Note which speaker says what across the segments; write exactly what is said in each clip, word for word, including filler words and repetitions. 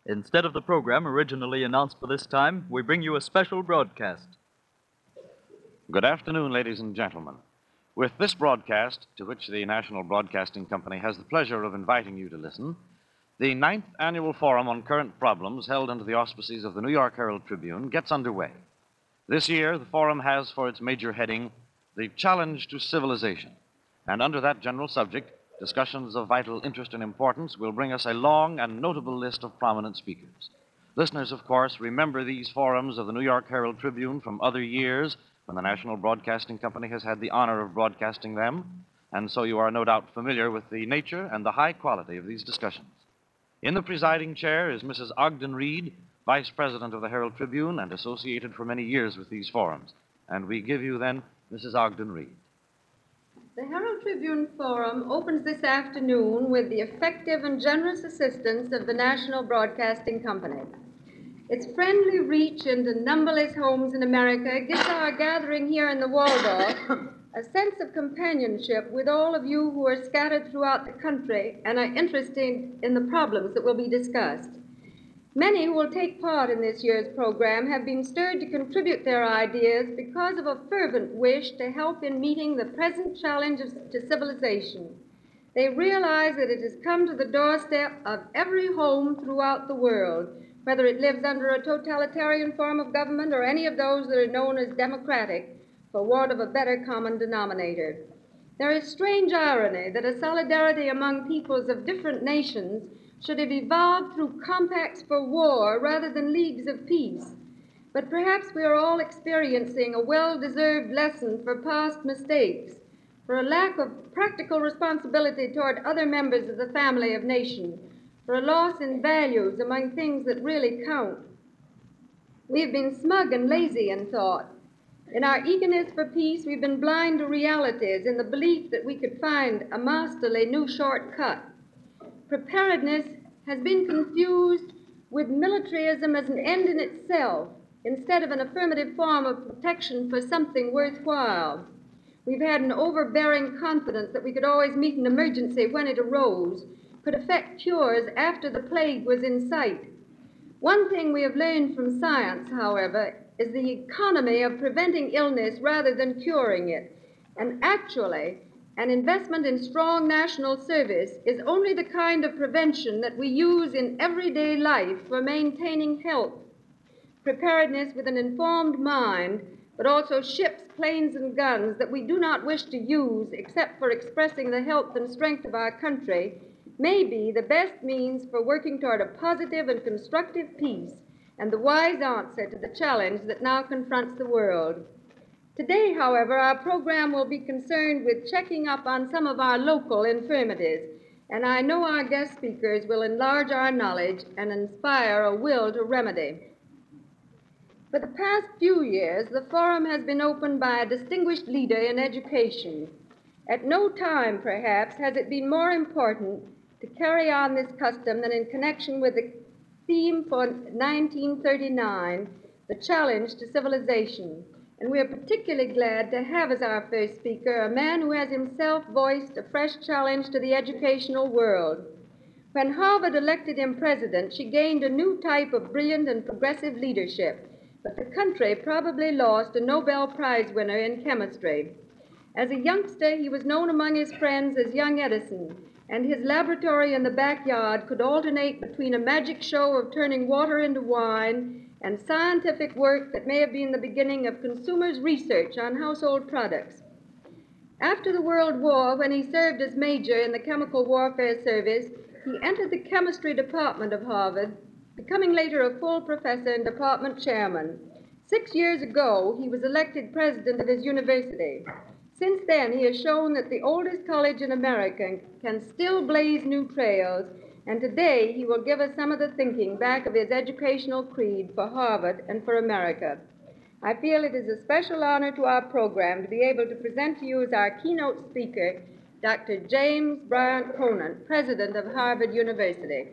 Speaker 1: Instead of the program originally announced for this time, we bring you a special broadcast.
Speaker 2: Good afternoon, ladies and gentlemen. With this broadcast, to which the National Broadcasting Company has the pleasure of inviting you to listen, the ninth Annual Forum on Current Problems, held under the auspices of the New York Herald Tribune, gets underway. This year, the forum has for its major heading, The Challenge to Civilization. And under that general subject, discussions of vital interest and importance will bring us a long and notable list of prominent speakers. Listeners, of course, remember these forums of the New York Herald Tribune from other years when the National Broadcasting Company has had the honor of broadcasting them, and so you are no doubt familiar with the nature and the high quality of these discussions. In the presiding chair is Missus Ogden Reed, Vice President of the Herald Tribune and associated for many years with these forums. And we give you then Missus Ogden Reed.
Speaker 3: The Herald Tribune Forum opens this afternoon with the effective and generous assistance of the National Broadcasting Company. Its friendly reach into numberless homes in America gives our gathering here in the Waldorf a sense of companionship with all of you who are scattered throughout the country and are interested in the problems that will be discussed. Many who will take part in this year's program have been stirred to contribute their ideas because of a fervent wish to help in meeting the present challenge of, to civilization. They realize that it has come to the doorstep of every home throughout the world, whether it lives under a totalitarian form of government or any of those that are known as democratic, for want of a better common denominator. There is strange irony that a solidarity among peoples of different nations should have evolved through compacts for war rather than leagues of peace. But perhaps we are all experiencing a well-deserved lesson for past mistakes, for a lack of practical responsibility toward other members of the family of nations, for a loss in values among things that really count. We've been smug and lazy in thought. In our eagerness for peace, we've been blind to realities in the belief that we could find a masterly new shortcut. Preparedness has been confused with militarism as an end in itself instead of an affirmative form of protection for something worthwhile. We've had an overbearing confidence that we could always meet an emergency when it arose, could effect cures after the plague was in sight. One thing we have learned from science, however, is the economy of preventing illness rather than curing it. And actually, an investment in strong national service is only the kind of prevention that we use in everyday life for maintaining health. Preparedness with an informed mind, but also ships, planes, and guns that we do not wish to use except for expressing the health and strength of our country, may be the best means for working toward a positive and constructive peace and the wise answer to the challenge that now confronts the world. Today, however, our program will be concerned with checking up on some of our local infirmities, and I know our guest speakers will enlarge our knowledge and inspire a will to remedy. For the past few years, the forum has been opened by a distinguished leader in education. At no time, perhaps, has it been more important to carry on this custom than in connection with the theme for nineteen thirty-nine, the challenge to civilization. And we are particularly glad to have as our first speaker a man who has himself voiced a fresh challenge to the educational world. When Harvard elected him president, she gained a new type of brilliant and progressive leadership, but the country probably lost a Nobel Prize winner in chemistry. As a youngster, he was known among his friends as young Edison, and his laboratory in the backyard could alternate between a magic show of turning water into wine and scientific work that may have been the beginning of consumers' research on household products. After the World War, when he served as major in the Chemical Warfare Service, he entered the chemistry department of Harvard, becoming later a full professor and department chairman. Six years ago, he was elected president of his university. Since then, he has shown that the oldest college in America can still blaze new trails, and today he will give us some of the thinking back of his educational creed for Harvard and for America. I feel it is a special honor to our program to be able to present to you as our keynote speaker, Doctor James Bryant Conant, president of Harvard University.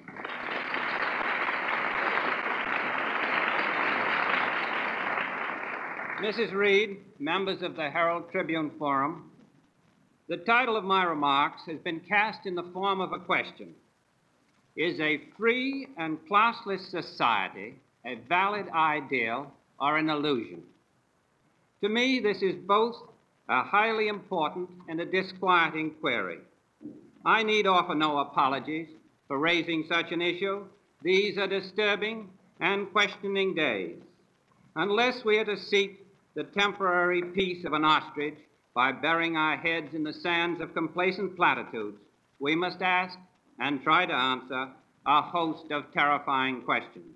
Speaker 4: Missus Reed, members of the Herald Tribune Forum, the title of my remarks has been cast in the form of a question. Is a free and classless society a valid ideal or an illusion? To me, this is both a highly important and a disquieting query. I need offer no apologies for raising such an issue. These are disturbing and questioning days. Unless we are to seek the temporary peace of an ostrich by burying our heads in the sands of complacent platitudes, we must ask and try to answer a host of terrifying questions.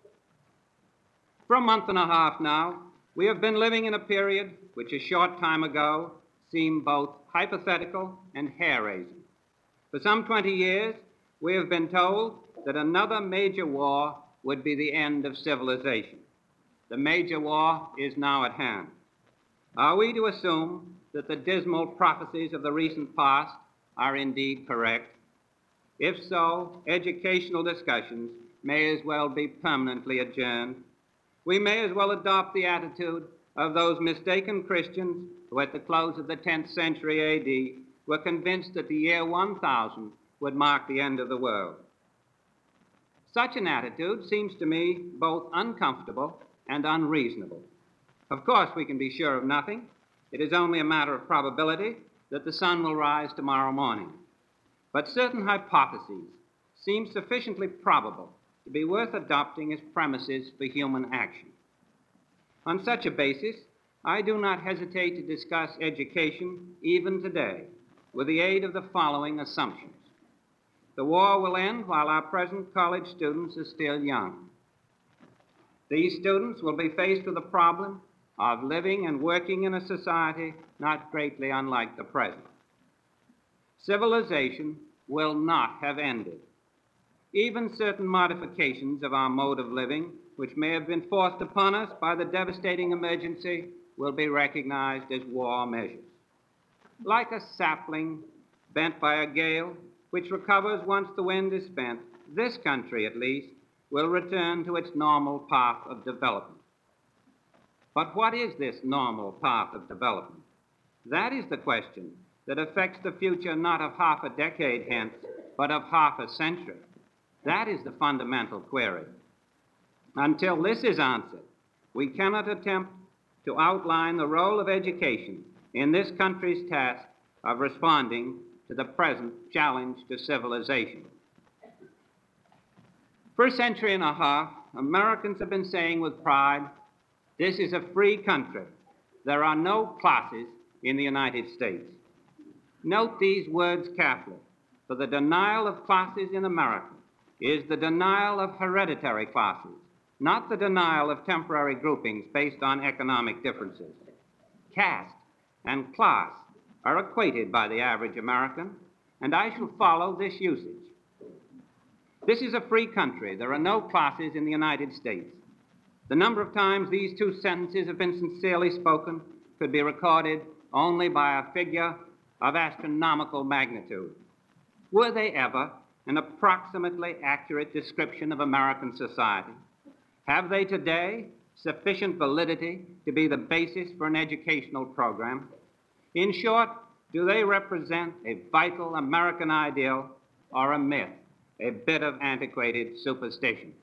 Speaker 4: For a month and a half now, we have been living in a period which a short time ago seemed both hypothetical and hair-raising. For some twenty years, we have been told that another major war would be the end of civilization. The major war is now at hand. Are we to assume that the dismal prophecies of the recent past are indeed correct? If so, educational discussions may as well be permanently adjourned. We may as well adopt the attitude of those mistaken Christians who at the close of the tenth century A D were convinced that the year one thousand would mark the end of the world. Such an attitude seems to me both uncomfortable and unreasonable. Of course, we can be sure of nothing. It is only a matter of probability that the sun will rise tomorrow morning. But certain hypotheses seem sufficiently probable to be worth adopting as premises for human action. On such a basis, I do not hesitate to discuss education even today with the aid of the following assumptions. The war will end while our present college students are still young. These students will be faced with the problem of living and working in a society not greatly unlike the present. Civilization will not have ended. Even certain modifications of our mode of living, which may have been forced upon us by the devastating emergency, will be recognized as war measures. Like a sapling bent by a gale, which recovers once the wind is spent, this country, at least, will return to its normal path of development. But what is this normal path of development? That is the question that affects the future not of half a decade hence, but of half a century. That is the fundamental query. Until this is answered, we cannot attempt to outline the role of education in this country's task of responding to the present challenge to civilization. For a century and a half, Americans have been saying with pride, this is a free country. There are no classes in the United States. Note these words carefully, for the denial of classes in America is the denial of hereditary classes, not the denial of temporary groupings based on economic differences. Caste and class are equated by the average American, and I shall follow this usage. This is a free country. There are no classes in the United States. The number of times these two sentences have been sincerely spoken could be recorded only by a figure of astronomical magnitude. Were they ever an approximately accurate description of American society? Have they today sufficient validity to be the basis for an educational program? In short, do they represent a vital American ideal or a myth, a bit of antiquated superstition?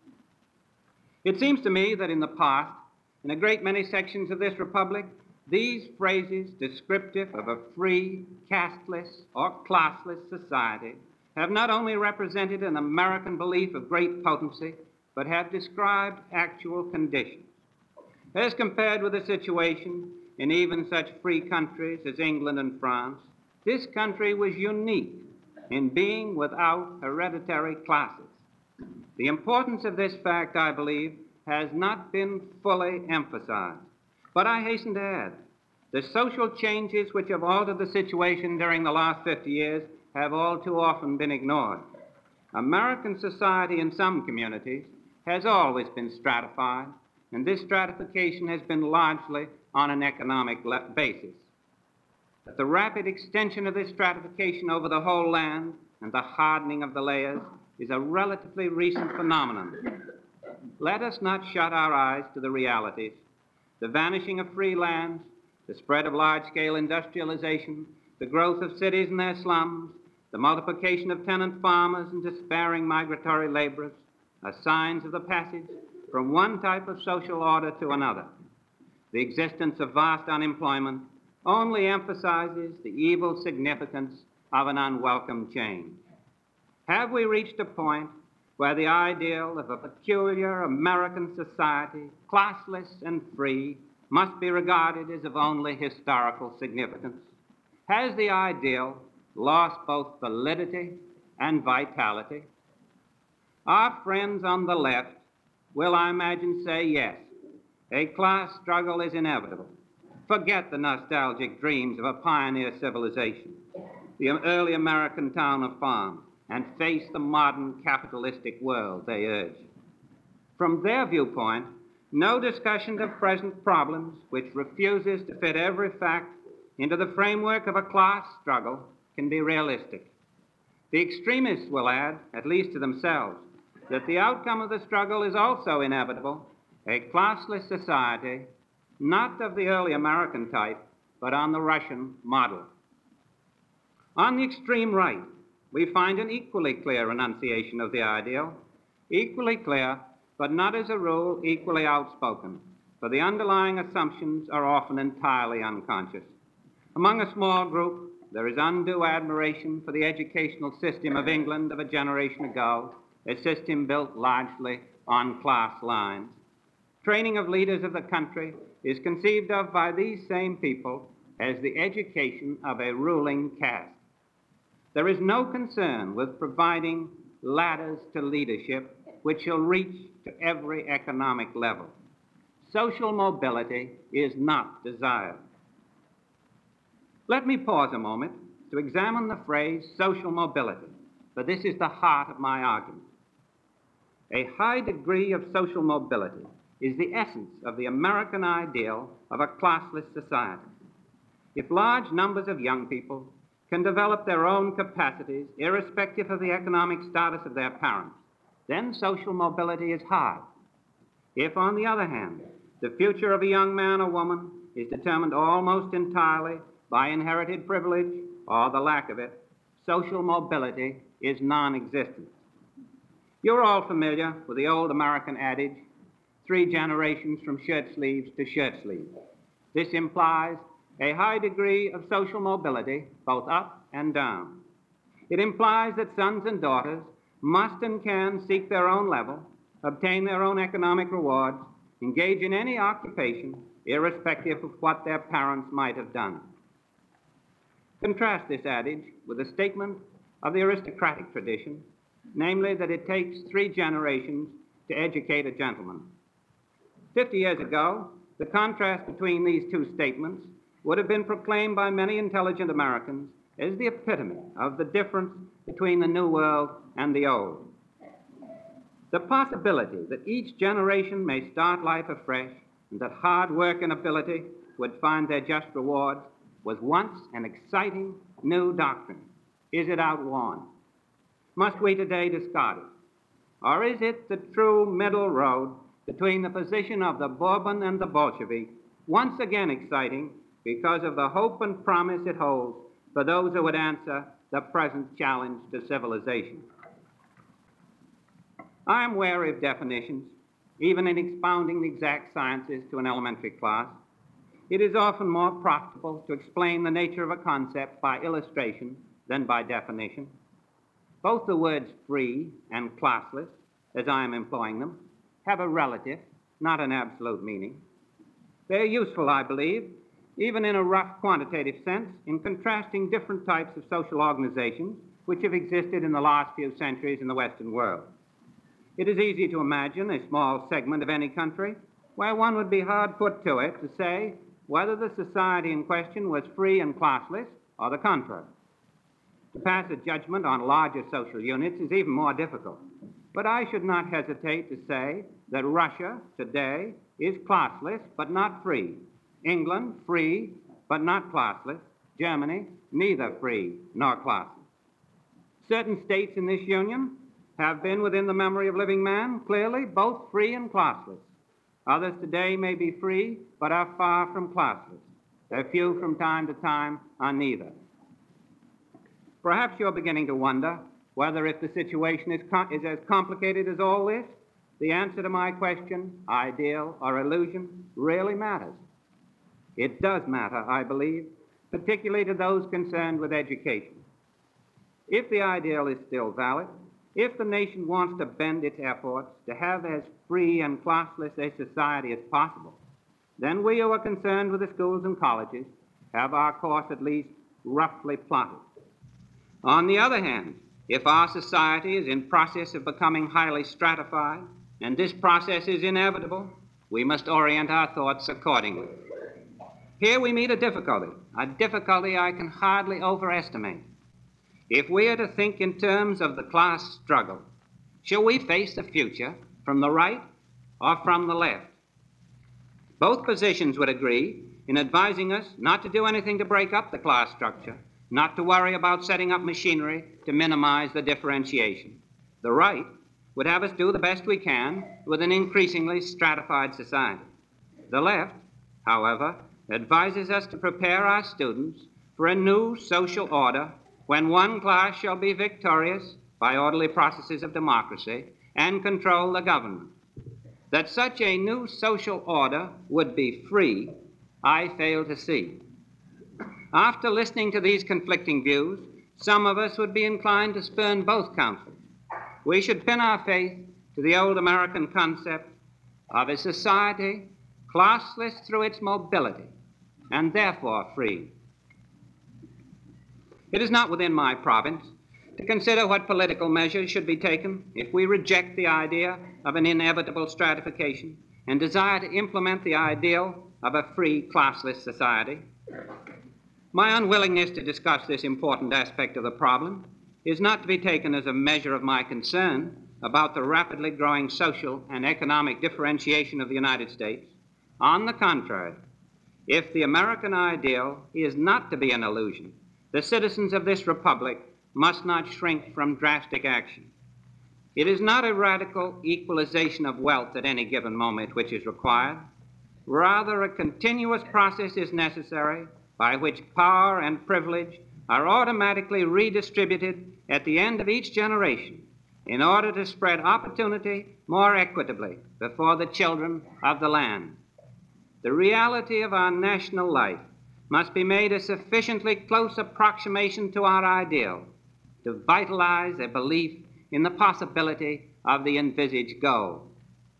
Speaker 4: It seems to me that in the past, in a great many sections of this republic, these phrases descriptive of a free, casteless, or classless society have not only represented an American belief of great potency, but have described actual conditions. As compared with the situation in even such free countries as England and France, this country was unique in being without hereditary classes. The importance of this fact, I believe, has not been fully emphasized. But I hasten to add, the social changes which have altered the situation during the last fifty years have all too often been ignored. American society in some communities has always been stratified, and this stratification has been largely on an economic le- basis. But the rapid extension of this stratification over the whole land and the hardening of the layers is a relatively recent phenomenon. Let us not shut our eyes to the realities. The vanishing of free lands, the spread of large-scale industrialization, the growth of cities and their slums, the the multiplication of tenant farmers and despairing migratory laborers are signs of the passage from one type of social order to another. The existence of vast unemployment only emphasizes the evil significance of an unwelcome change. Have we reached a point where the ideal of a peculiar American society, classless and free, must be regarded as of only historical significance? Has the ideal lost both validity and vitality? Our friends on the left will, I imagine, say yes, a class struggle is inevitable. Forget the nostalgic dreams of a pioneer civilization, the early American town of farm, and face the modern capitalistic world, they urge. From their viewpoint, no discussion of present problems which refuses to fit every fact into the framework of a class struggle can be realistic. The extremists will add, at least to themselves, that the outcome of the struggle is also inevitable, a classless society, not of the early American type, but on the Russian model. On the extreme right, we find an equally clear enunciation of the ideal, equally clear, but not as a rule equally outspoken, for the underlying assumptions are often entirely unconscious. Among a small group, there is undue admiration for the educational system of England of a generation ago, a system built largely on class lines. Training of leaders of the country is conceived of by these same people as the education of a ruling caste. There is no concern with providing ladders to leadership which shall reach to every economic level. Social mobility is not desired. Let me pause a moment to examine the phrase social mobility, for this is the heart of my argument. A high degree of social mobility is the essence of the American ideal of a classless society. If large numbers of young people can develop their own capacities, irrespective of the economic status of their parents, then social mobility is high. If, on the other hand, the future of a young man or woman is determined almost entirely by inherited privilege or the lack of it, social mobility is non-existent. You're all familiar with the old American adage, three generations from shirt sleeves to shirt sleeves. This implies a high degree of social mobility, both up and down. It implies that sons and daughters must and can seek their own level, obtain their own economic rewards, engage in any occupation, irrespective of what their parents might have done. Contrast this adage with a statement of the aristocratic tradition, namely that it takes three generations to educate a gentleman. Fifty years ago, the contrast between these two statements would have been proclaimed by many intelligent Americans as the epitome of the difference between the New World and the Old. The possibility that each generation may start life afresh and that hard work and ability would find their just reward was once an exciting new doctrine. Is it outworn? Must we today discard it? Or is it the true middle road between the position of the Bourbon and the Bolshevik, once again exciting because of the hope and promise it holds for those who would answer the present challenge to civilization? I am wary of definitions, even in expounding the exact sciences to an elementary class. It is often more profitable to explain the nature of a concept by illustration than by definition. Both the words free and classless, as I am employing them, have a relative, not an absolute meaning. They're useful, I believe, even in a rough quantitative sense, in contrasting different types of social organizations which have existed in the last few centuries in the Western world. It is easy to imagine a small segment of any country where one would be hard put to it to say whether the society in question was free and classless or the contrary. To pass a judgment on larger social units is even more difficult, but I should not hesitate to say that Russia today is classless but not free, England free but not classless, Germany neither free nor classless. Certain states in this union have been within the memory of living man clearly both free and classless. Others today may be free but are far from classless. A few from time to time are neither. Perhaps you're beginning to wonder whether if the situation is, com- is as complicated as all this, the answer to my question, ideal or illusion, really matters. It does matter, I believe, particularly to those concerned with education. If the ideal is still valid, if the nation wants to bend its efforts to have as free and classless a society as possible, then we who are concerned with the schools and colleges have our course at least roughly plotted. On the other hand, if our society is in process of becoming highly stratified, and this process is inevitable, we must orient our thoughts accordingly. Here we meet a difficulty, a difficulty I can hardly overestimate. If we are to think in terms of the class struggle, shall we face the future from the right or from the left? Both positions would agree in advising us not to do anything to break up the class structure, not to worry about setting up machinery to minimize the differentiation. The right would have us do the best we can with an increasingly stratified society. The left, however, advises us to prepare our students for a new social order when one class shall be victorious by orderly processes of democracy and control the government. That such a new social order would be free, I fail to see. After listening to these conflicting views, some of us would be inclined to spurn both counsels. We should pin our faith to the old American concept of a society classless through its mobility and therefore free. It is not within my province to consider what political measures should be taken if we reject the idea of an inevitable stratification and desire to implement the ideal of a free, classless society. My unwillingness to discuss this important aspect of the problem is not to be taken as a measure of my concern about the rapidly growing social and economic differentiation of the United States. On the contrary, if the American ideal is not to be an illusion, the citizens of this republic must not shrink from drastic action. It is not a radical equalization of wealth at any given moment which is required. Rather, a continuous process is necessary by which power and privilege are automatically redistributed at the end of each generation in order to spread opportunity more equitably before the children of the land. The reality of our national life must be made a sufficiently close approximation to our ideal to vitalize a belief in the possibility of the envisaged goal.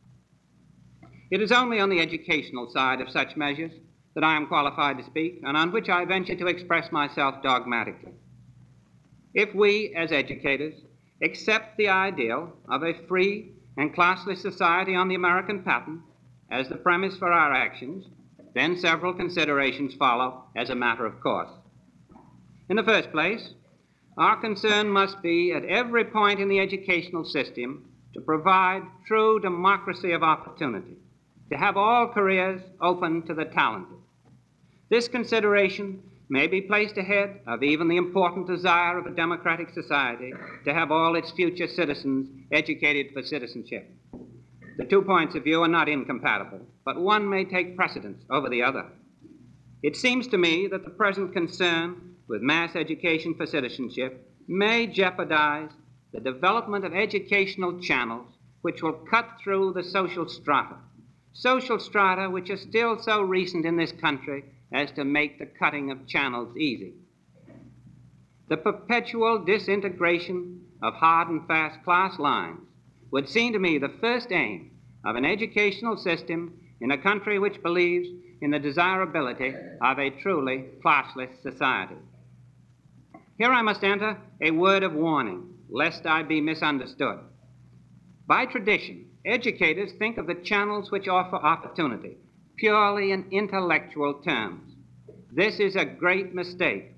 Speaker 4: It is only on the educational side of such measures that I am qualified to speak, and on which I venture to express myself dogmatically. If we, as educators, accept the ideal of a free and classless society on the American pattern as the premise for our actions, then several considerations follow as a matter of course. In the first place, our concern must be at every point in the educational system to provide true democracy of opportunity, to have all careers open to the talented. This consideration may be placed ahead of even the important desire of a democratic society to have all its future citizens educated for citizenship. The two points of view are not incompatible, but one may take precedence over the other. It seems to me that the present concern with mass education for citizenship may jeopardize the development of educational channels which will cut through the social strata, social strata which are still so recent in this country as to make the cutting of channels easy. The perpetual disintegration of hard and fast class lines would seem to me the first aim of an educational system in a country which believes in the desirability of a truly classless society. Here I must enter a word of warning, lest I be misunderstood. By tradition, educators think of the channels which offer opportunity purely in intellectual terms. This is a great mistake.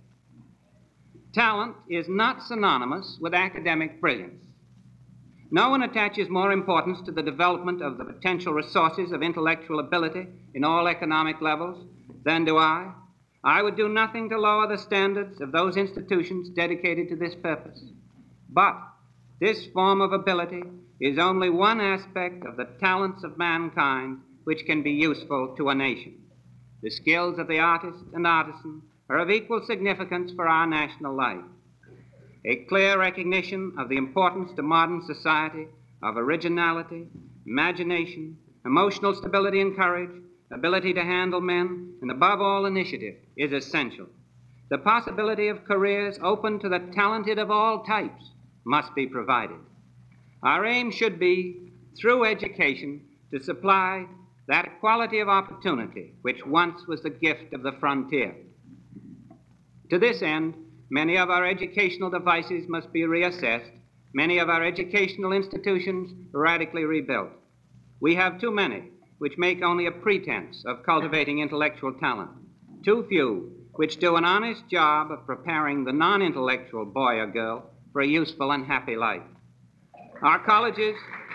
Speaker 4: Talent is not synonymous with academic brilliance. No one attaches more importance to the development of the potential resources of intellectual ability in all economic levels than do I. I would do nothing to lower the standards of those institutions dedicated to this purpose. But this form of ability is only one aspect of the talents of mankind which can be useful to a nation. The skills of the artist and artisan are of equal significance for our national life. a clear recognition of the importance to modern society of originality, imagination, emotional stability and courage, ability to handle men, and above all, initiative is essential. The possibility of careers open to the talented of all types must be provided. Our aim should be, through education, to supply that equality of opportunity which once was the gift of the frontier. To this end, many of our educational devices must be reassessed, many of our educational institutions radically rebuilt. We have too many which make only a pretense of cultivating intellectual talent, too few which do an honest job of preparing the non-intellectual boy or girl for a useful and happy life. Our colleges,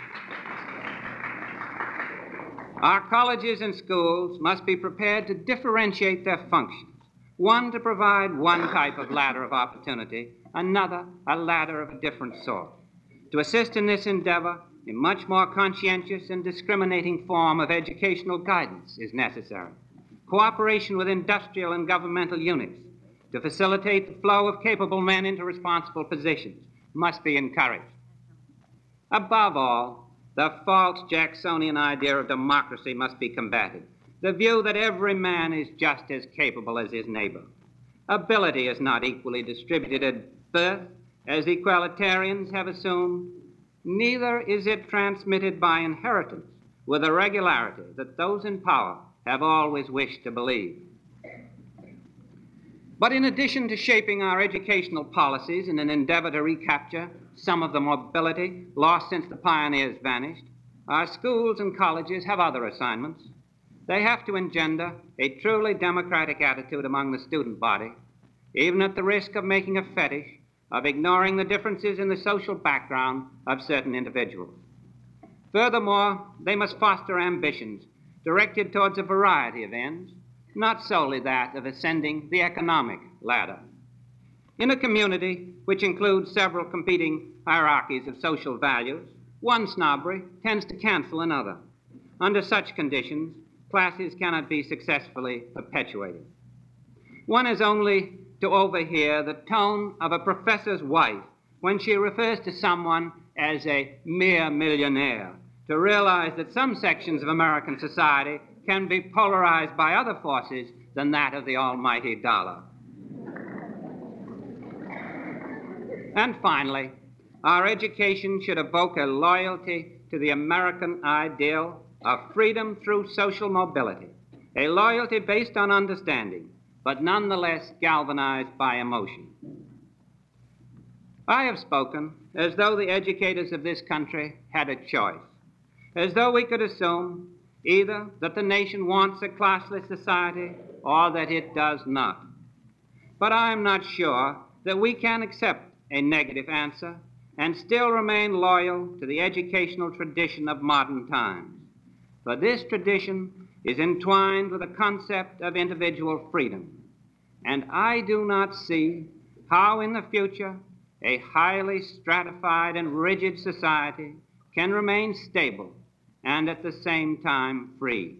Speaker 4: our colleges and schools must be prepared to differentiate their functions. One to provide one type of ladder of opportunity, another a ladder of a different sort. To assist in this endeavor, a much more conscientious and discriminating form of educational guidance is necessary. Cooperation with industrial and governmental units to facilitate the flow of capable men into responsible positions must be encouraged. Above all, the false Jacksonian idea of democracy must be combated. The view that every man is just as capable as his neighbor. Ability is not equally distributed at birth, as equalitarians have assumed. Neither is it transmitted by inheritance with a regularity that those in power have always wished to believe. But in addition to shaping our educational policies in an endeavor to recapture some of the mobility lost since the pioneers vanished, our schools and colleges have other assignments. They have to engender a truly democratic attitude among the student body, even at the risk of making a fetish of ignoring the differences in the social background of certain individuals. Furthermore, they must foster ambitions directed towards a variety of ends, not solely that of ascending the economic ladder. In a community which includes several competing hierarchies of social values, one snobbery tends to cancel another. Under such conditions, classes cannot be successfully perpetuated. One is only to overhear the tone of a professor's wife when she refers to someone as a mere millionaire to realize that some sections of American society can be polarized by other forces than that of the almighty dollar. And finally, our education should evoke a loyalty to the American ideal of freedom through social mobility, a loyalty based on understanding, but nonetheless galvanized by emotion. I have spoken as though the educators of this country had a choice, as though we could assume either that the nation wants a classless society or that it does not. But I am not sure that we can accept a negative answer and still remain loyal to the educational tradition of modern times. For this tradition is entwined with the concept of individual freedom, and I do not see how in the future a highly stratified and rigid society can remain stable and at the same time free.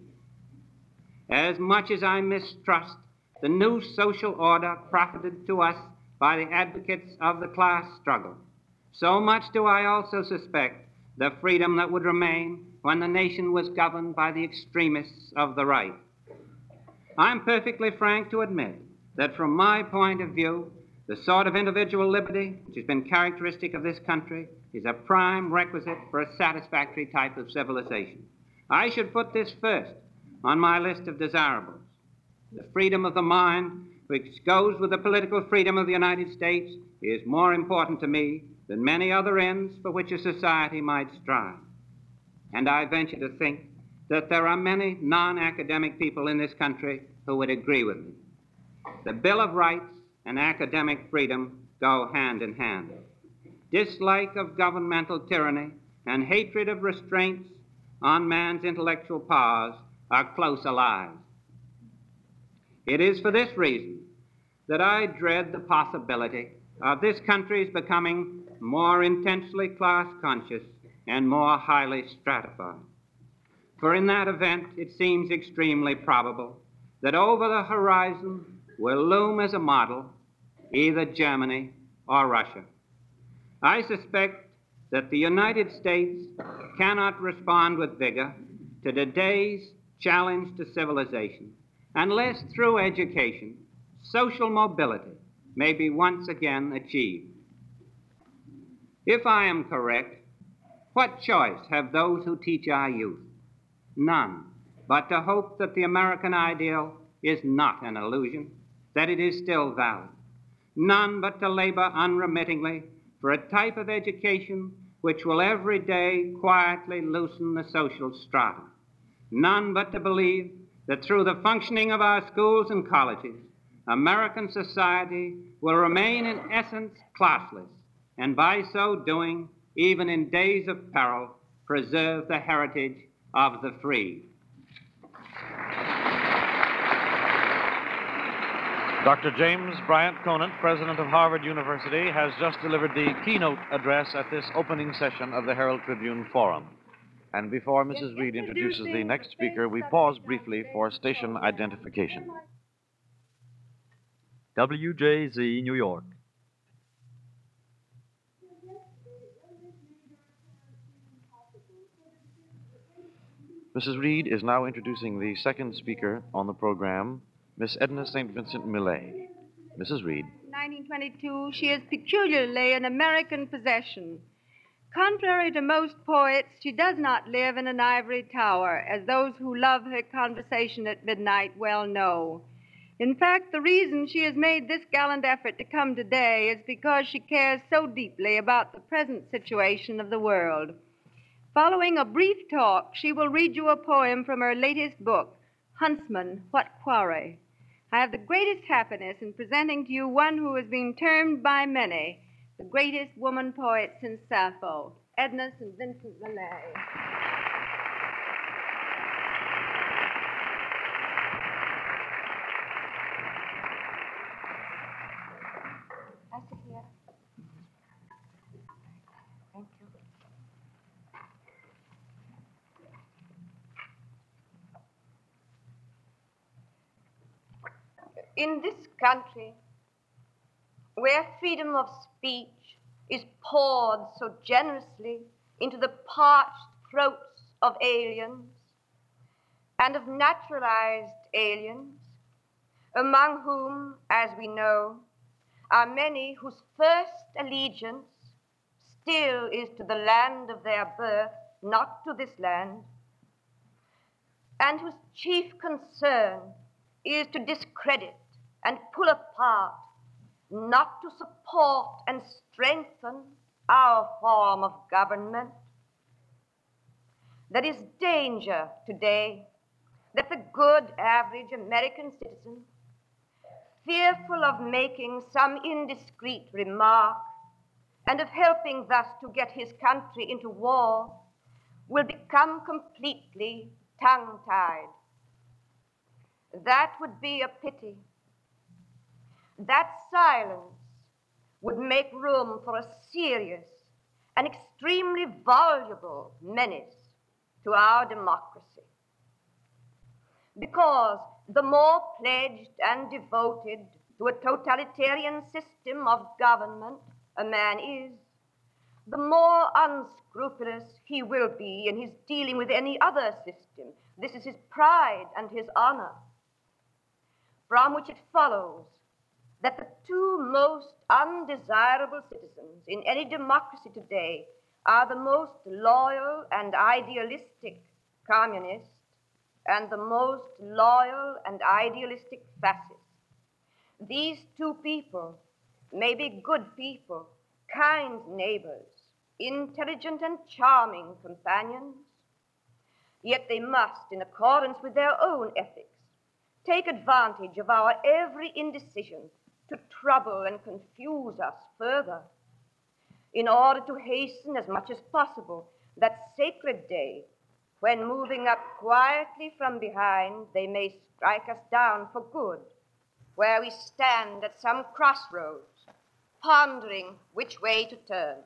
Speaker 4: As much as I mistrust the new social order profited to us by the advocates of the class struggle, so much do I also suspect the freedom that would remain when the nation was governed by the extremists of the right. I'm perfectly frank to admit that from my point of view, the sort of individual liberty which has been characteristic of this country is a prime requisite for a satisfactory type of civilization. I should put this first on my list of desirables. The freedom of the mind, which goes with the political freedom of the United States, is more important to me than many other ends for which a society might strive. And I venture to think that there are many non-academic people in this country who would agree with me. The Bill of Rights and academic freedom go hand in hand. Dislike of governmental tyranny and hatred of restraints on man's intellectual powers are close allies. It is for this reason that I dread the possibility of this country's becoming more intensely class-conscious and more highly stratified. For in that event, it seems extremely probable that over the horizon will loom as a model either Germany or Russia. I suspect that the United States cannot respond with vigor to today's challenge to civilization unless through education, social mobility may be once again achieved. If I am correct, what choice have those who teach our youth? None, but to hope that the American ideal is not an illusion, that it is still valid. None but to labor unremittingly for a type of education which will every day quietly loosen the social strata. None but to believe that through the functioning of our schools and colleges, American society will remain in essence classless, and by so doing, even in days of peril, preserve the heritage of the free.
Speaker 2: Doctor James Bryant Conant, president of Harvard University, has just delivered the keynote address at this opening session of the Herald Tribune Forum. And before Missus Reed introduces the next speaker, we pause briefly for station identification.
Speaker 1: W J Z, New York.
Speaker 2: Missus Reed is now introducing the second speaker on the program, Miss Edna Saint Vincent Millay. Missus Reed.
Speaker 3: nineteen twenty-two, she is peculiarly an American possession. Contrary to most poets, she does not live in an ivory tower, as those who love her conversation at midnight well know. In fact, the reason she has made this gallant effort to come today is because she cares so deeply about the present situation of the world. Following a brief talk, she will read you a poem from her latest book, Huntsman, What Quarry? I have the greatest happiness in presenting to you one who has been termed by many the greatest woman poet since Sappho, Edna Saint Vincent Millay. I sit here. Thank you. In this country, where freedom of speech is poured so generously into the parched throats of aliens and of naturalized aliens, among whom, as we know, are many whose first allegiance still is to the land of their birth, not to this land, and whose chief concern is to discredit and pull apart, not to support and strengthen our form of government. There is danger today that the good average American citizen, fearful of making some indiscreet remark and of helping thus to get his country into war, will become completely tongue-tied. That would be a pity. That silence would make room for a serious and extremely voluble menace to our democracy. Because the more pledged and devoted to a totalitarian system of government a man is, the more unscrupulous he will be in his dealing with any other system. This is his pride and his honor. From which it follows that the two most undesirable citizens in any democracy today are the most loyal and idealistic communist and the most loyal and idealistic fascist. These two people may be good people, kind neighbors, intelligent and charming companions, yet they must, in accordance with their own ethics, take advantage of our every indecision to trouble and confuse us further, in order to hasten as much as possible that sacred day when, moving up quietly from behind, they may strike us down for good, where we stand at some crossroads, pondering which way to turn.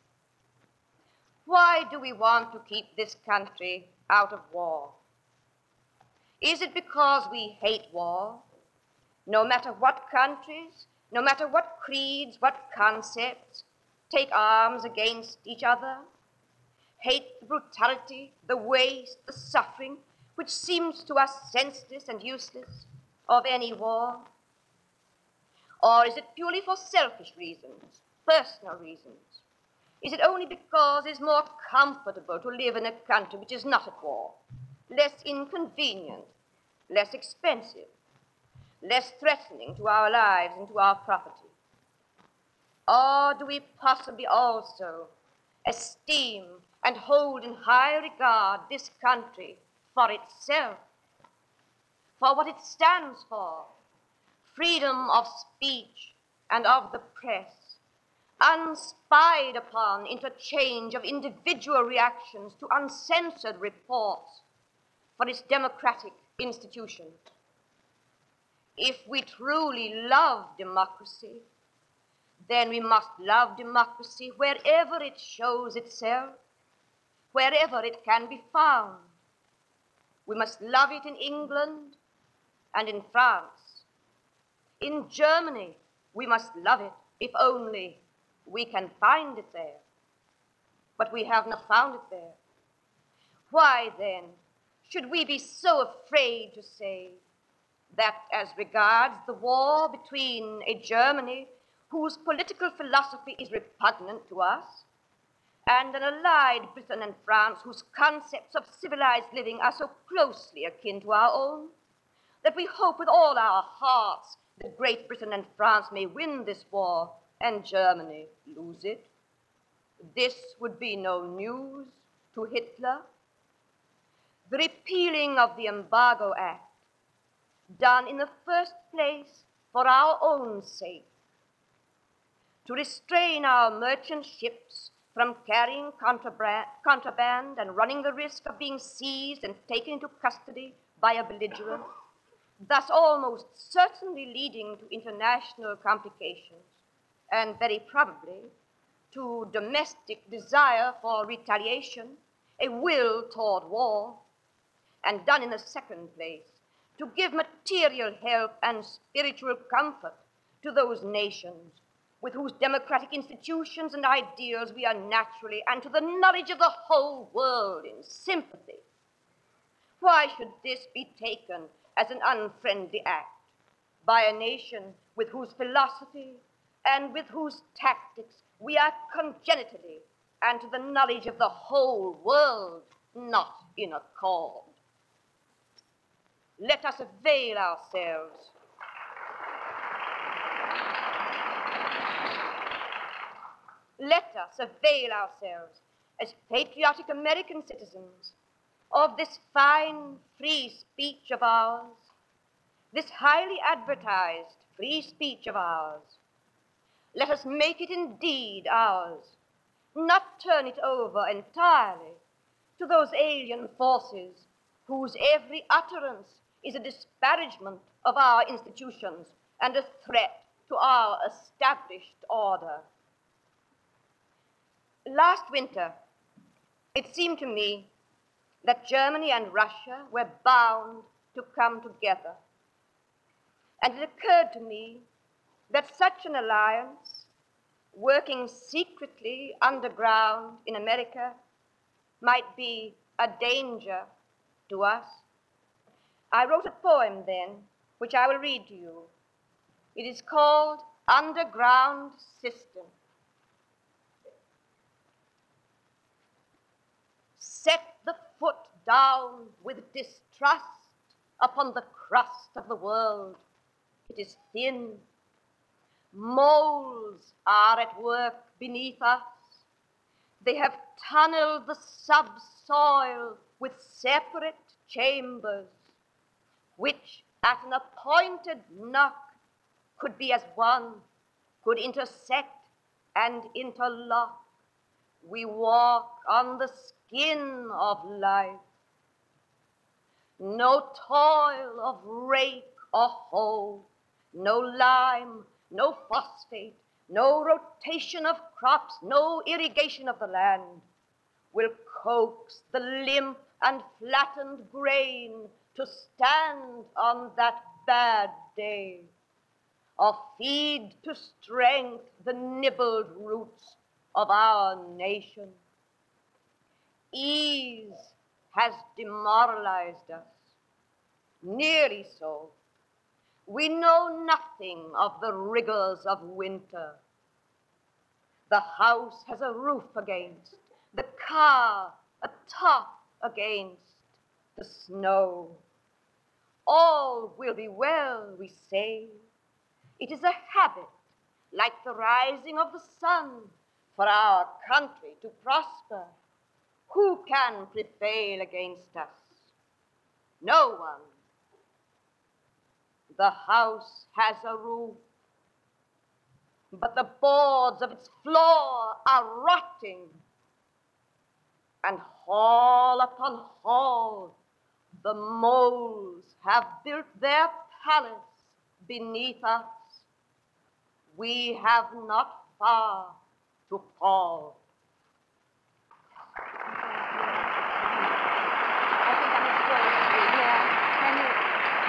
Speaker 3: Why do we want to keep this country out of war? Is it because we hate war? No matter what countries, no matter what creeds, what concepts,
Speaker 5: take arms against each other, hate the brutality, the waste, the suffering, which seems to us senseless and useless, of any war? Or is it purely for selfish reasons, personal reasons? Is it only because it is more comfortable to live in a country which is not at war, less inconvenient, less expensive, less threatening to our lives and to our property? Or do we possibly also esteem and hold in high regard this country for itself, for what it stands for, freedom of speech and of the press, unspied upon interchange of individual reactions to uncensored reports, for its democratic institutions? If we truly love democracy, then we must love democracy wherever it shows itself, wherever it can be found. We must love it in England and in France. In Germany, we must love it, if only we can find it there. But we have not found it there. Why, then, should we be so afraid to say that as regards the war between a Germany whose political philosophy is repugnant to us, and an allied Britain and France whose concepts of civilized living are so closely akin to our own, that we hope with all our hearts that Great Britain and France may win this war and Germany lose it? This would be no news to Hitler. The repealing of the Embargo Act, done in the first place for our own sake, to restrain our merchant ships from carrying contraband, contraband and running the risk of being seized and taken into custody by a belligerent, thus almost certainly leading to international complications and very probably to domestic desire for retaliation, a will toward war, and done in the second place to give material help and spiritual comfort to those nations with whose democratic institutions and ideals we are naturally and to the knowledge of the whole world in sympathy. Why should this be taken as an unfriendly act by a nation with whose philosophy and with whose tactics we are congenitally and to the knowledge of the whole world not in accord? Let us avail ourselves Let us avail ourselves as patriotic American citizens of this fine free speech of ours, this highly advertised free speech of ours. Let us make it indeed ours, not turn it over entirely to those alien forces whose every utterance is a disparagement of our institutions and a threat to our established order. Last winter, it seemed to me that Germany and Russia were bound to come together. And it occurred to me that such an alliance, working secretly underground in America, might be a danger to us. I wrote a poem then, which I will read to you. It is called Underground System. Set the foot down with distrust upon the crust of the world. It is thin. Moles are at work beneath us. They have tunneled the subsoil with separate chambers, which at an appointed knock could be as one, could intersect and interlock. We walk on the skin of life. No toil of rake or hoe, no lime, no phosphate, no rotation of crops, no irrigation of the land will coax the limp and flattened grain to stand on that bad day, or feed to strength the nibbled roots of our nation. Ease has demoralized us, nearly so. We know nothing of the rigors of winter. The house has a roof against, the car a top against the snow. All will be well, we say. It is a habit, like the rising of the sun, for our country to prosper. Who can prevail against us? No one. The house has a roof, but the boards of its floor are rotting, and hall upon hall the moles have built their palace beneath us. We have not far to fall. I think I'm going to yeah. Can you...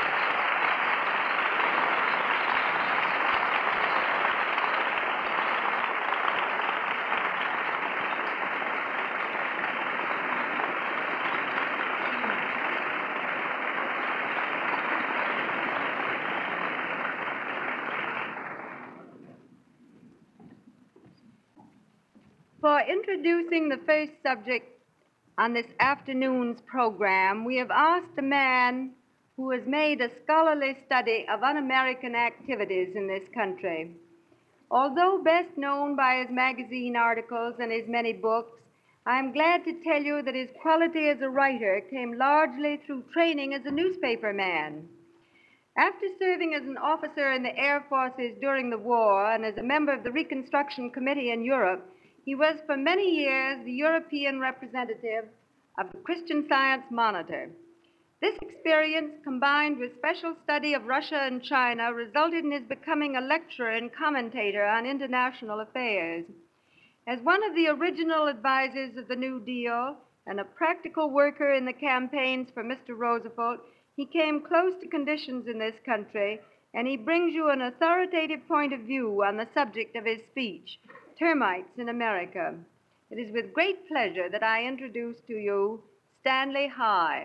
Speaker 3: For introducing the first subject on this afternoon's program, we have asked a man who has made a scholarly study of un-American activities in this country. Although best known by his magazine articles and his many books, I am glad to tell you that his quality as a writer came largely through training as a newspaper man. After serving as an officer in the Air Forces during the war and as a member of the Reconstruction Committee in Europe, he was for many years the European representative of the Christian Science Monitor. This experience, combined with special study of Russia and China, resulted in his becoming a lecturer and commentator on international affairs. As one of the original advisors of the New Deal and a practical worker in the campaigns for Mister Roosevelt, he came close to conditions in this country, and he brings you an authoritative point of view on the subject of his speech, Termites in America. It is with great pleasure that I introduce to you Stanley High.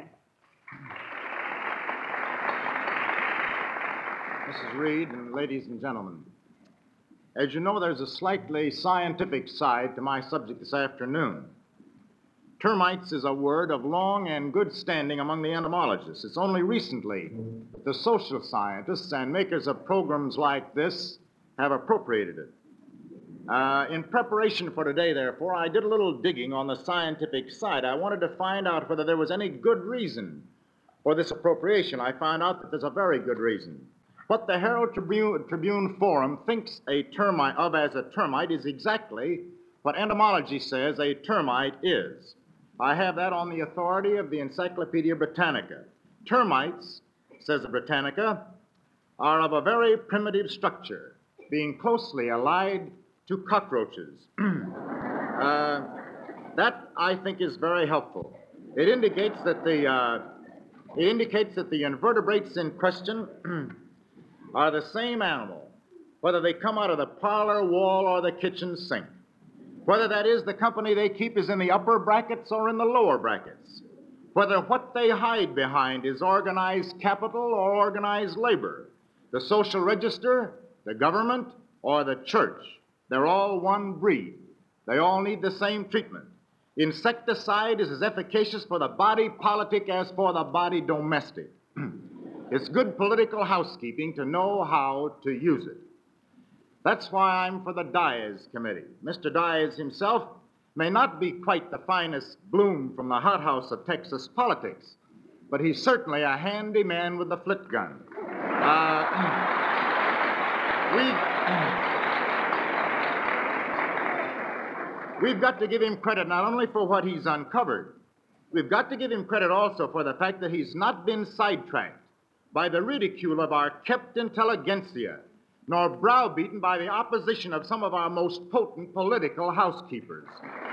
Speaker 6: Missus Reed and ladies and gentlemen, as you know, there's a slightly scientific side to my subject this afternoon. Termites is a word of long and good standing among the entomologists. It's only recently the social scientists and makers of programs like this have appropriated it. Uh, in preparation for today, therefore, I did a little digging on the scientific side. I wanted to find out whether there was any good reason for this appropriation. I found out that there's a very good reason. What the Herald Tribune, Tribune Forum thinks a termite of as a termite is exactly what entomology says a termite is. I have that on the authority of the Encyclopedia Britannica. Termites, says the Britannica, are of a very primitive structure, being closely allied to cockroaches. uh, that, I think, is very helpful. It indicates that the uh, it indicates that the invertebrates in question are the same animal, whether they come out of the parlor wall or the kitchen sink. Whether that is the company they keep is in the upper brackets or in the lower brackets. Whether what they hide behind is organized capital or organized labor, the social register, the government, or the church. They're all one breed. They all need the same treatment. Insecticide is as efficacious for the body politic as for the body domestic. It's good political housekeeping to know how to use it. That's why I'm for the Dias Committee. Mister Dias himself may not be quite the finest bloom from the hothouse of Texas politics, but he's certainly a handy man with the flit gun. Uh, we've, we've got to give him credit not only for what he's uncovered, we've got to give him credit also for the fact that he's not been sidetracked by the ridicule of our kept intelligentsia, nor browbeaten by the opposition of some of our most potent political housekeepers.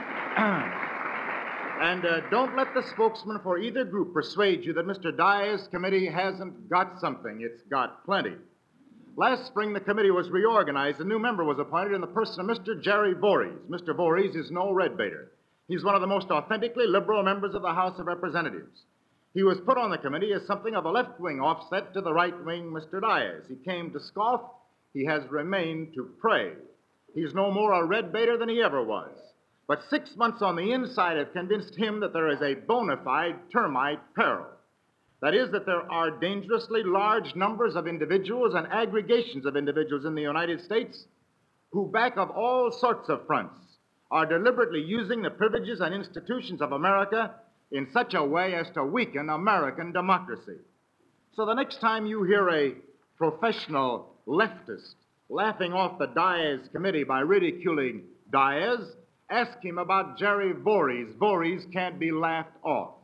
Speaker 6: And uh, don't let the spokesman for either group persuade you that Mister Dias' committee hasn't got something. It's got plenty. Last spring, the committee was reorganized. A new member was appointed in the person of Mister Jerry Voorhees. Mister Voorhees is no red-baiter. He's one of the most authentically liberal members of the House of Representatives. He was put on the committee as something of a left-wing offset to the right-wing Mister Diaz. He came to scoff. He has remained to pray. He's no more a red-baiter than he ever was. But six months on the inside have convinced him that there is a bona fide termite peril. That is, that there are dangerously large numbers of individuals and aggregations of individuals in the United States who, back of all sorts of fronts, are deliberately using the privileges and institutions of America in such a way as to weaken American democracy. So the next time you hear a professional leftist laughing off the Diaz committee by ridiculing Diaz, ask him about Jerry Voorhees. Voorhees can't be laughed off.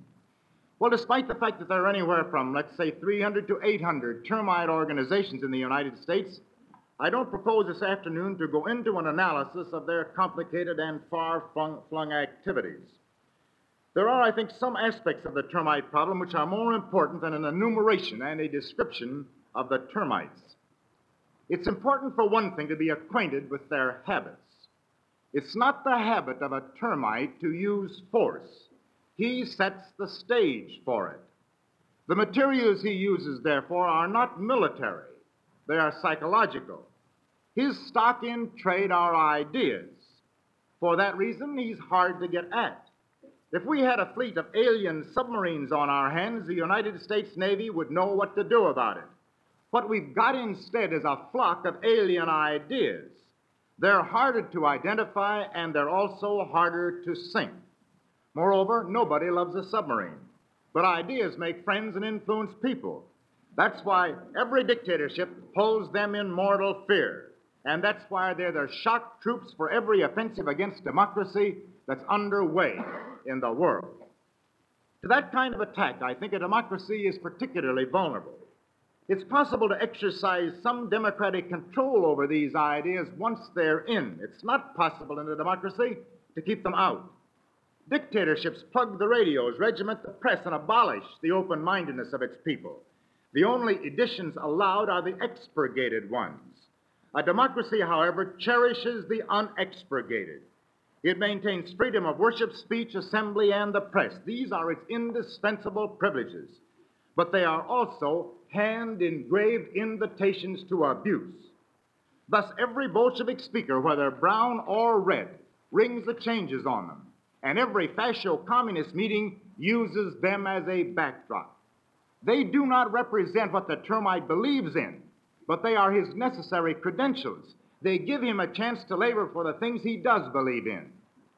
Speaker 6: Well, despite the fact that there are anywhere from, let's say, three hundred to eight hundred termite organizations in the United States, I don't propose this afternoon to go into an analysis of their complicated and far-flung activities. There are, I think, some aspects of the termite problem which are more important than an enumeration and a description of the termites. It's important, for one thing, to be acquainted with their habits. It's not the habit of a termite to use force. He sets the stage for it. The materials he uses, therefore, are not military. They are psychological. His stock in trade are ideas. For that reason, he's hard to get at. If we had a fleet of alien submarines on our hands, the United States Navy would know what to do about it. What we've got instead is a flock of alien ideas. They're harder to identify, and they're also harder to sink. Moreover, nobody loves a submarine. But ideas make friends and influence people. That's why every dictatorship holds them in mortal fear. And that's why they're the shock troops for every offensive against democracy that's underway in the world. To that kind of attack, I think a democracy is particularly vulnerable. It's possible to exercise some democratic control over these ideas once they're in. It's not possible in a democracy to keep them out. Dictatorships plug the radios, regiment the press, and abolish the open-mindedness of its people. The only editions allowed are the expurgated ones. A democracy, however, cherishes the unexpurgated. It maintains freedom of worship, speech, assembly, and the press. These are its indispensable privileges. But they are also hand-engraved invitations to abuse. Thus, every Bolshevik speaker, whether brown or red, rings the changes on them. And every fascio-communist meeting uses them as a backdrop. They do not represent what the termite believes in, but they are his necessary credentials. They give him a chance to labor for the things he does believe in.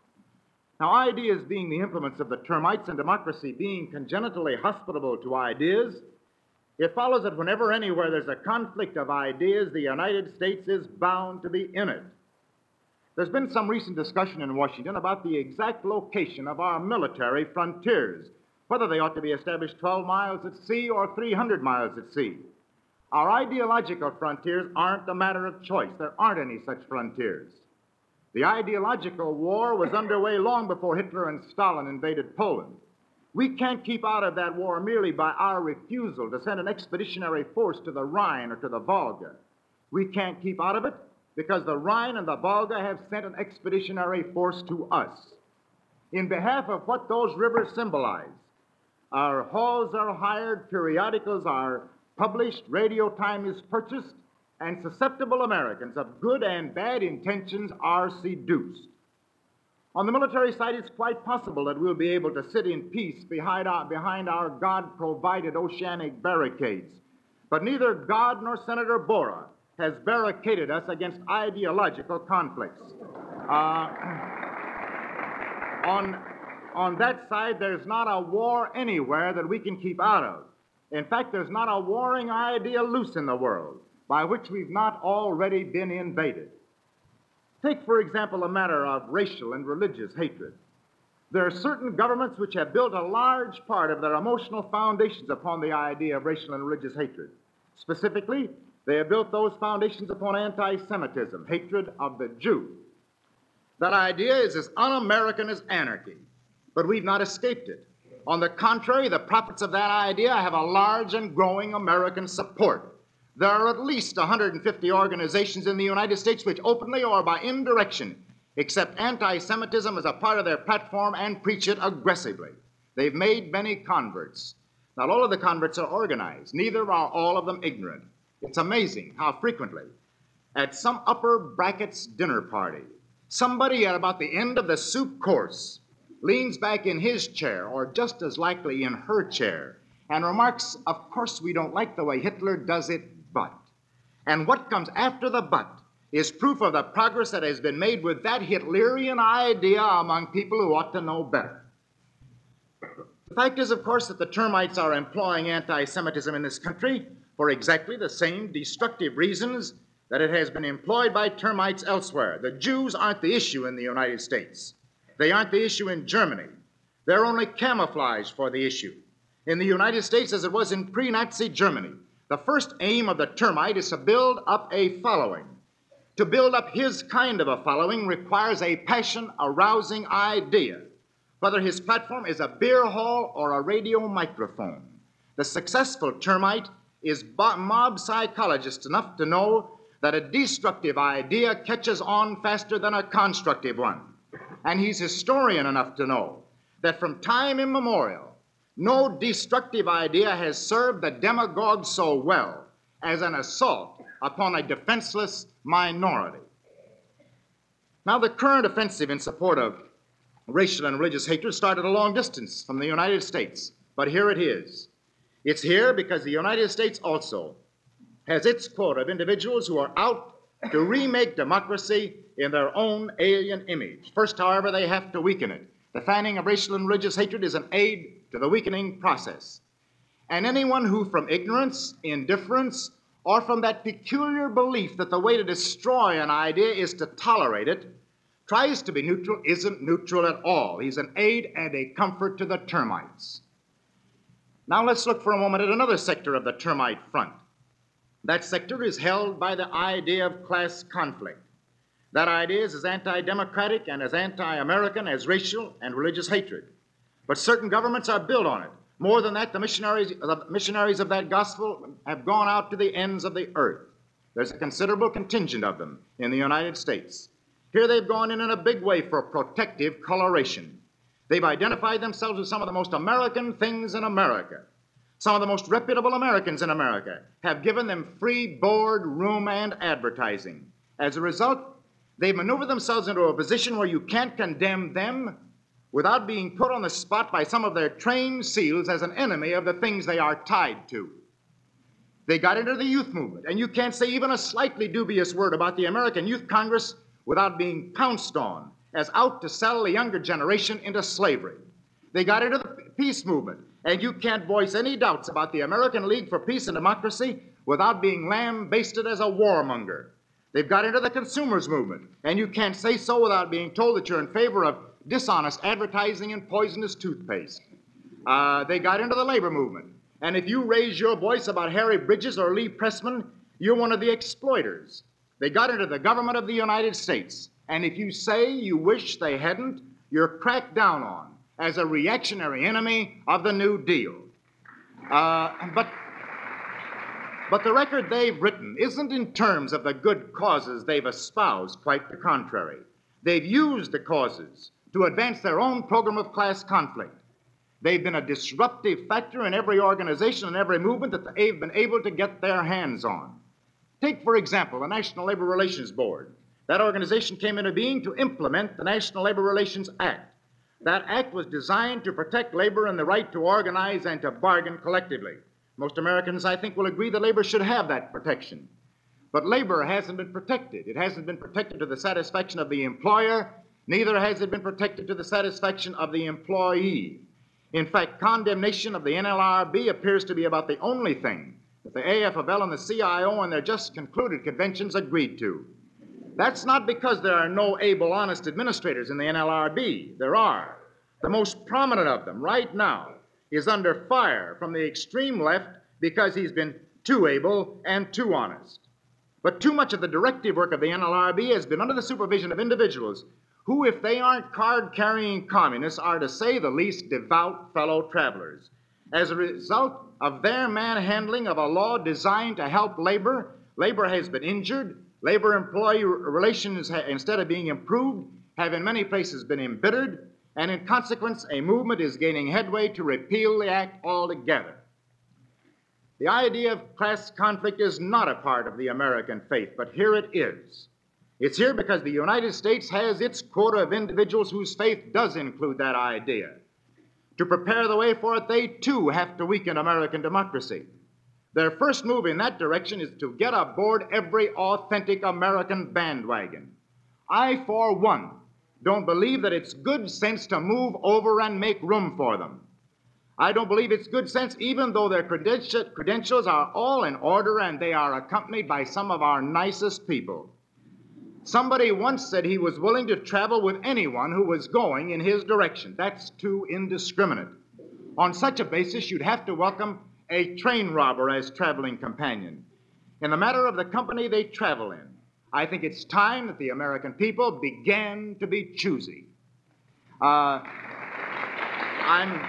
Speaker 6: Now, ideas being the implements of the termites and democracy being congenitally hospitable to ideas, it follows that whenever anywhere there's a conflict of ideas, the United States is bound to be in it. There's been some recent discussion in Washington about the exact location of our military frontiers, whether they ought to be established twelve miles at sea or three hundred miles at sea. Our ideological frontiers aren't a matter of choice. There aren't any such frontiers. The ideological war was underway long before Hitler and Stalin invaded Poland. We can't keep out of that war merely by our refusal to send an expeditionary force to the Rhine or to the Volga. We can't keep out of it because the Rhine and the Volga have sent an expeditionary force to us. In behalf of what those rivers symbolize, our halls are hired, periodicals are published, radio time is purchased, and susceptible Americans of good and bad intentions are seduced. On the military side, it's quite possible that we'll be able to sit in peace behind our, behind our God-provided oceanic barricades. But neither God nor Senator Borah has barricaded us against ideological conflicts. Uh, on, on that side, there's not a war anywhere that we can keep out of. In fact, there's not a warring idea loose in the world by which we've not already been invaded. Take, for example, a matter of racial and religious hatred. There are certain governments which have built a large part of their emotional foundations upon the idea of racial and religious hatred. Specifically, they have built those foundations upon anti-Semitism, hatred of the Jew. That idea is as un-American as anarchy, but we've not escaped it. On the contrary, the prophets of that idea have a large and growing American support. There are at least one hundred fifty organizations in the United States which openly or by indirection accept anti-Semitism as a part of their platform and preach it aggressively. They've made many converts. Not all of the converts are organized. Neither are all of them ignorant. It's amazing how frequently, at some upper brackets dinner party, somebody at about the end of the soup course leans back in his chair, or just as likely in her chair, and remarks, "Of course we don't like the way Hitler does it, but." And what comes after the but is proof of the progress that has been made with that Hitlerian idea among people who ought to know better. The fact is, of course, that the termites are employing anti-Semitism in this country for exactly the same destructive reasons that it has been employed by termites elsewhere. The Jews aren't the issue in the United States. They aren't the issue in Germany. They're only camouflage for the issue. In the United States, as it was in pre-Nazi Germany, the first aim of the termite is to build up a following. To build up his kind of a following requires a passion-arousing idea, whether his platform is a beer hall or a radio microphone. The successful termite is mob psychologist enough to know that a destructive idea catches on faster than a constructive one. And he's historian enough to know that from time immemorial, no destructive idea has served the demagogue so well as an assault upon a defenseless minority. Now, the current offensive in support of racial and religious hatred started a long distance from the United States, but here it is. It's here because the United States also has its quota of individuals who are out to remake democracy in their own alien image. First, however, they have to weaken it. The fanning of racial and religious hatred is an aid to the weakening process. And anyone who, from ignorance, indifference, or from that peculiar belief that the way to destroy an idea is to tolerate it, tries to be neutral, isn't neutral at all. He's an aid and a comfort to the termites. Now let's look for a moment at another sector of the termite front. That sector is held by the idea of class conflict. That idea is as anti-democratic and as anti-American as racial and religious hatred. But certain governments are built on it. More than that, the missionaries, the missionaries of that gospel have gone out to the ends of the earth. There's a considerable contingent of them in the United States. Here they've gone in in a big way for protective coloration. They've identified themselves with some of the most American things in America. Some of the most reputable Americans in America have given them free board, room, and advertising. As a result, they've maneuvered themselves into a position where you can't condemn them without being put on the spot by some of their trained seals as an enemy of the things they are tied to. They got into the youth movement, and you can't say even a slightly dubious word about the American Youth Congress without being pounced on as out to sell the younger generation into slavery. They got into the peace movement, and you can't voice any doubts about the American League for Peace and Democracy without being lambasted as a warmonger. They've got into the consumers movement, and you can't say so without being told that you're in favor of dishonest advertising and poisonous toothpaste. Uh, they got into the labor movement, and if you raise your voice about Harry Bridges or Lee Pressman, you're one of the exploiters. They got into the government of the United States, and if you say you wish they hadn't, you're cracked down on as a reactionary enemy of the New Deal. Uh, but, but the record they've written isn't in terms of the good causes they've espoused, quite the contrary. They've used the causes to advance their own program of class conflict. They've been a disruptive factor in every organization and every movement that they've been able to get their hands on. Take, for example, the National Labor Relations Board. That organization came into being to implement the National Labor Relations Act. That act was designed to protect labor and the right to organize and to bargain collectively. Most Americans, I think, will agree that labor should have that protection. But labor hasn't been protected. It hasn't been protected to the satisfaction of the employer, neither has it been protected to the satisfaction of the employee. In fact, condemnation of the N L R B appears to be about the only thing that the A F L and the C I O and their just concluded conventions agreed to. That's not because there are no able, honest administrators in the N L R B. There are. The most prominent of them right now is under fire from the extreme left because he's been too able and too honest. But too much of the directive work of the N L R B has been under the supervision of individuals who, if they aren't card-carrying communists, are, to say the least, devout fellow travelers. As a result of their manhandling of a law designed to help labor, labor has been injured. Labor-employee relations, ha- instead of being improved, have in many places been embittered, and in consequence, a movement is gaining headway to repeal the act altogether. The idea of class conflict is not a part of the American faith, but here it is. It's here because the United States has its quota of individuals whose faith does include that idea. To prepare the way for it, they too have to weaken American democracy. Their first move in that direction is to get aboard every authentic American bandwagon. I, for one, don't believe that it's good sense to move over and make room for them. I don't believe it's good sense, even though their creden- credentials are all in order and they are accompanied by some of our nicest people. Somebody once said he was willing to travel with anyone who was going in his direction. That's too indiscriminate. On such a basis, you'd have to welcome a train robber as traveling companion. In the matter of the company they travel in, I think it's time that the American people began to be choosy. Uh, I'm,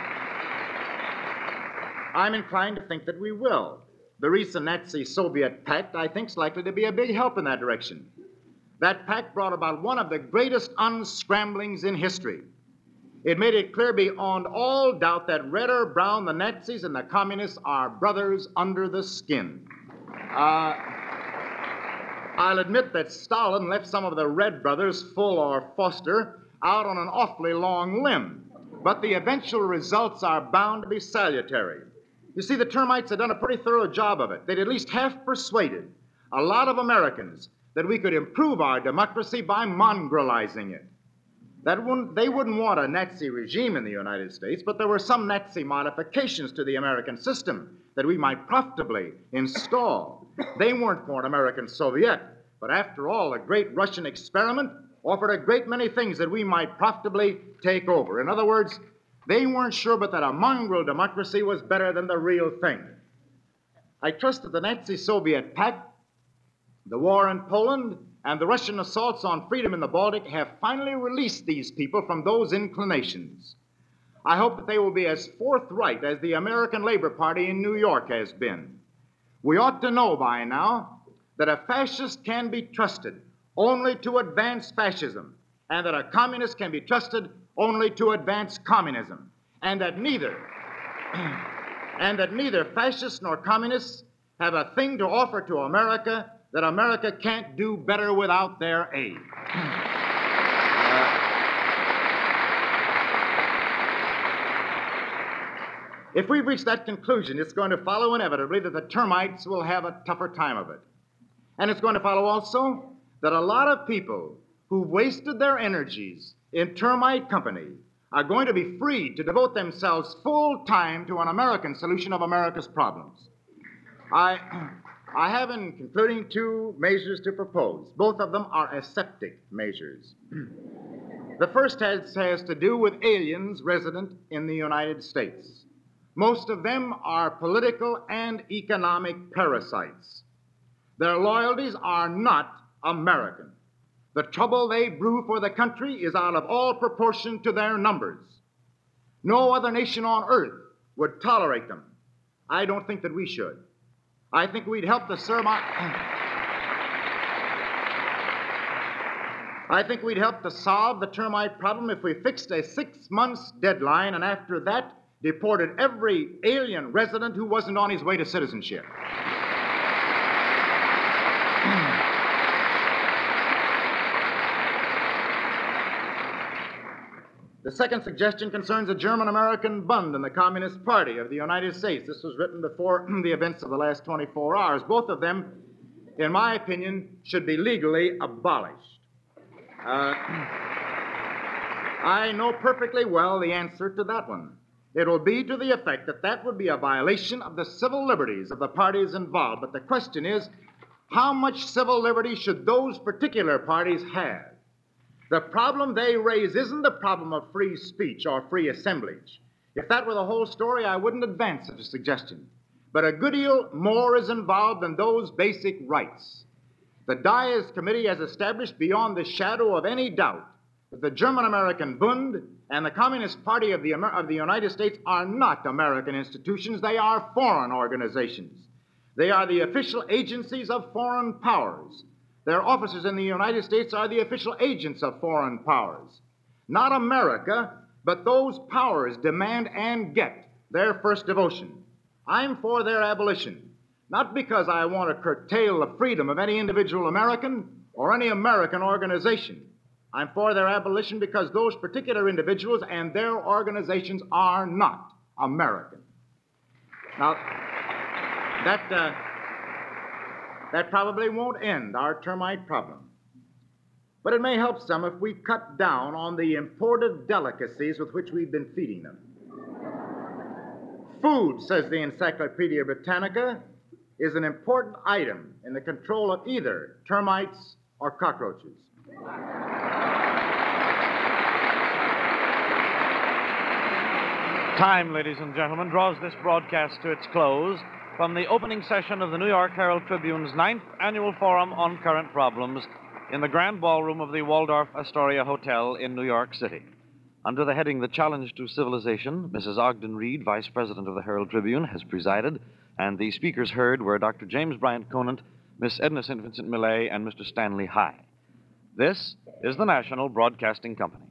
Speaker 6: I'm inclined to think that we will. The recent Nazi-Soviet pact, I think, is likely to be a big help in that direction. That pact brought about one of the greatest unscramblings in history. It made it clear beyond all doubt that red or brown, the Nazis and the communists are brothers under the skin. Uh, I'll admit that Stalin left some of the red brothers, Full or Foster, out on an awfully long limb. But the eventual results are bound to be salutary. You see, the termites had done a pretty thorough job of it. They'd at least half persuaded a lot of Americans that we could improve our democracy by mongrelizing it. That wouldn't, they wouldn't want a Nazi regime in the United States, but there were some Nazi modifications to the American system that we might profitably install. They weren't for an American Soviet, but after all, the great Russian experiment offered a great many things that we might profitably take over. In other words, they weren't sure but that a mongrel democracy was better than the real thing. I trust that the Nazi-Soviet pact, the war in Poland, and the Russian assaults on freedom in the Baltic have finally released these people from those inclinations. I hope that they will be as forthright as the American Labor Party in New York has been. We ought to know by now that a fascist can be trusted only to advance fascism, and that a communist can be trusted only to advance communism, and that neither, and that neither fascists nor communists have a thing to offer to America that America can't do better without their aid. Uh, if we reach that conclusion, it's going to follow inevitably that the termites will have a tougher time of it. And it's going to follow also that a lot of people who wasted their energies in termite company are going to be free to devote themselves full time to an American solution of America's problems. I... I have in concluding two measures to propose. Both of them are aseptic measures. The first has, has to do with aliens resident in the United States. Most of them are political and economic parasites. Their loyalties are not American. The trouble they brew for the country is out of all proportion to their numbers. No other nation on earth would tolerate them. I don't think that we should. I think we'd help the sermi- I think we'd help to solve the termite problem if we fixed a six months deadline and after that deported every alien resident who wasn't on his way to citizenship. The second suggestion concerns a German-American Bund in the Communist Party of the United States. This was written before the events of the last twenty-four hours. Both of them, in my opinion, should be legally abolished. Uh, I know perfectly well the answer to that one. It will be to the effect that that would be a violation of the civil liberties of the parties involved. But the question is, how much civil liberty should those particular parties have? The problem they raise isn't the problem of free speech or free assemblage. If that were the whole story, I wouldn't advance such a suggestion. But a good deal more is involved than those basic rights. The Dias Committee has established beyond the shadow of any doubt that the German-American Bund and the Communist Party of the, Amer- of the United States are not American institutions. They are foreign organizations. They are the official agencies of foreign powers. Their officers in the United States are the official agents of foreign powers. Not America, but those powers demand and get their first devotion. I'm for their abolition, not because I want to curtail the freedom of any individual American or any American organization. I'm for their abolition because those particular individuals and their organizations are not American. Now, that, uh, that probably won't end our termite problem. But it may help some if we cut down on the imported delicacies with which we've been feeding them. Food, says the Encyclopedia Britannica, is an important item in the control of either termites or cockroaches.
Speaker 2: Time, ladies and gentlemen, draws this broadcast to its close from the opening session of the New York Herald Tribune's ninth Annual Forum on Current Problems in the Grand Ballroom of the Waldorf Astoria Hotel in New York City. Under the heading The Challenge to Civilization, Missus Ogden Reed, Vice President of the Herald Tribune, has presided, and the speakers heard were Doctor James Bryant Conant, Miss Edna Saint Vincent Millay, and Mister Stanley High. This is the National Broadcasting Company.